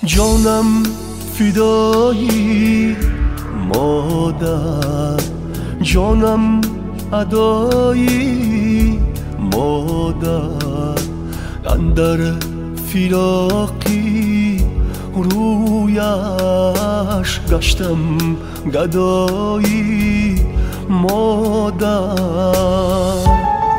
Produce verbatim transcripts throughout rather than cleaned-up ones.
جانم فدایی مادر، جانم ادایی مادر. اندر فراقی رویش گشتم گدایی مادر.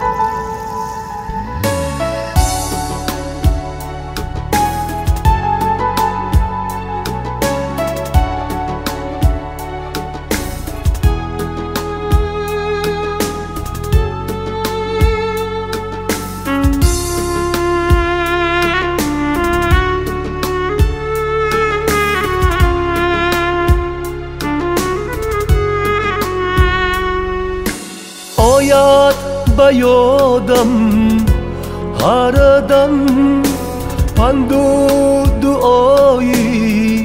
آید به یادم هر دم پند و دعایی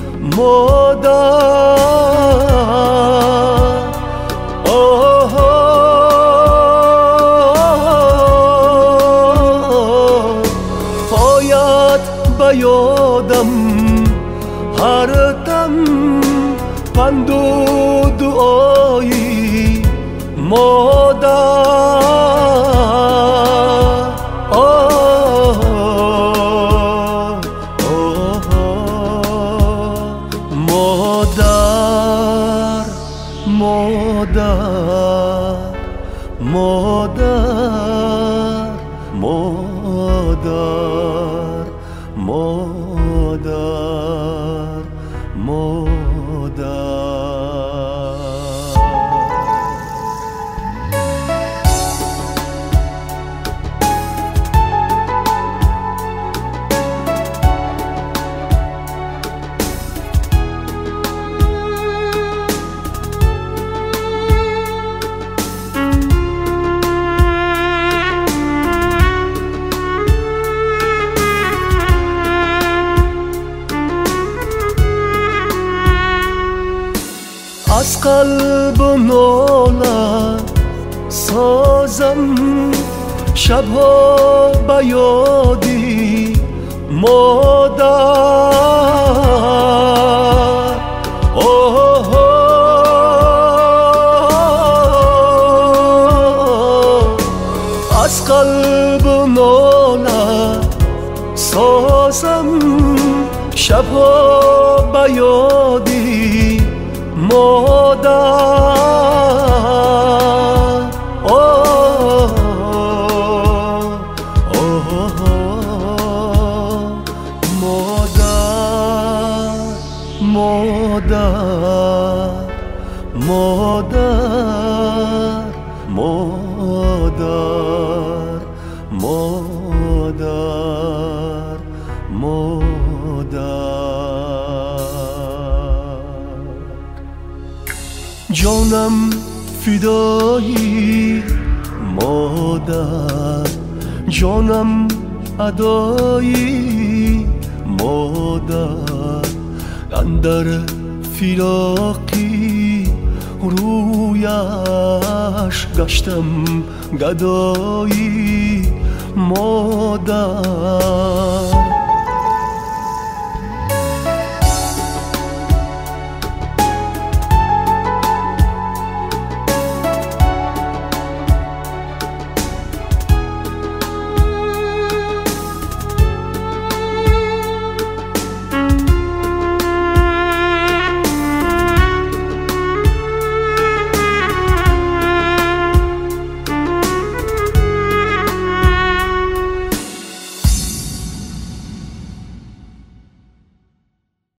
مادر. آه آید به یادم هر دم پند و دعایی مادر. آه آه مادر مادر مادر مادر مادر مادر. از قلب ناله سازم شبها به یادی مادر. آه از قلب ناله سازم شبها به یادی مادر. آه آه مادر مادر مادر مادر مادر مادر. جانم فدایی مادر، جانم ادایی مادر. اندر فراقی رویش گشتم گدایی مادر.